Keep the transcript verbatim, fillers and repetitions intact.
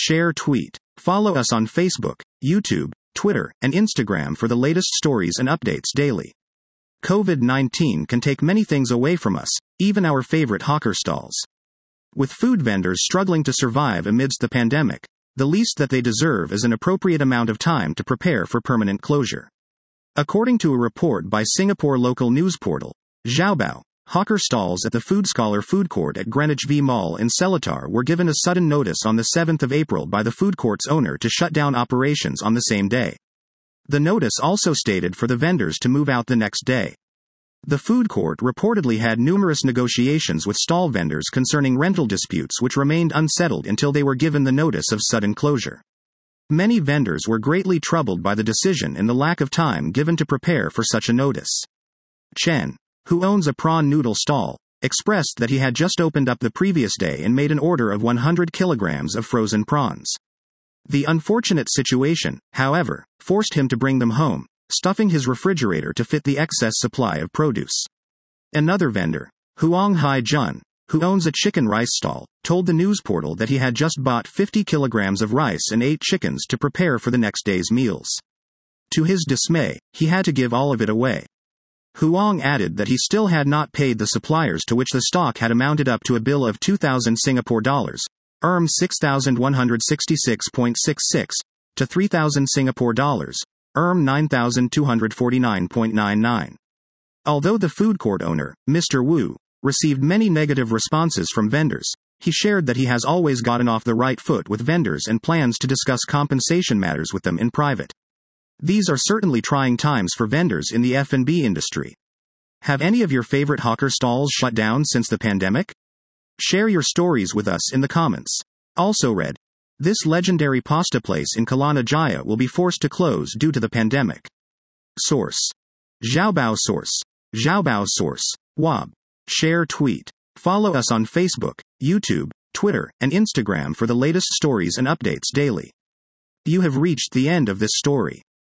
share, tweet. Follow us on Facebook, YouTube, Twitter, and Instagram for the latest stories and updates daily. COVID nineteen can take many things away from us, even our favorite hawker stalls. With food vendors struggling to survive amidst the pandemic, the least that they deserve is an appropriate amount of time to prepare for permanent closure. According to a report by Singapore local news portal, Xiaobao, hawker stalls at the Food Scholar food court at Greenwich V Mall in Seletar were given a sudden notice on the seventh of April by the food court's owner to shut down operations on the same day. The notice also stated for the vendors to move out the next day. The food court reportedly had numerous negotiations with stall vendors concerning rental disputes which remained unsettled until they were given the notice of sudden closure. Many vendors were greatly troubled by the decision and the lack of time given to prepare for such a notice. Chen, who owns a prawn noodle stall, expressed that he had just opened up the previous day and made an order of one hundred kilograms of frozen prawns. The unfortunate situation, however, forced him to bring them home, stuffing his refrigerator to fit the excess supply of produce. Another vendor, Huang Hai Jun, who owns a chicken rice stall, told the news portal that he had just bought fifty kilograms of rice and eight chickens to prepare for the next day's meals. To his dismay, he had to give all of it away. Huang added that he still had not paid the suppliers, to which the stock had amounted up to a bill of two thousand Singapore dollars, R M six thousand one hundred sixty-six point six six, to three thousand Singapore dollars, R M nine thousand two hundred forty-nine point nine nine. Although the food court owner, Mister Wu, received many negative responses from vendors, he shared that he has always gotten off the right foot with vendors and plans to discuss compensation matters with them in private. These are certainly trying times for vendors in the F and B industry. Have any of your favorite hawker stalls shut down since the pandemic? Share your stories with us in the comments. Also read, this legendary pasta place in Kelana Jaya will be forced to close due to the pandemic. Source: Xiaobao Source. Xiaobao Source. W A B. Share, tweet. Follow us on Facebook, YouTube, Twitter, and Instagram for the latest stories and updates daily. You have reached the end of this story.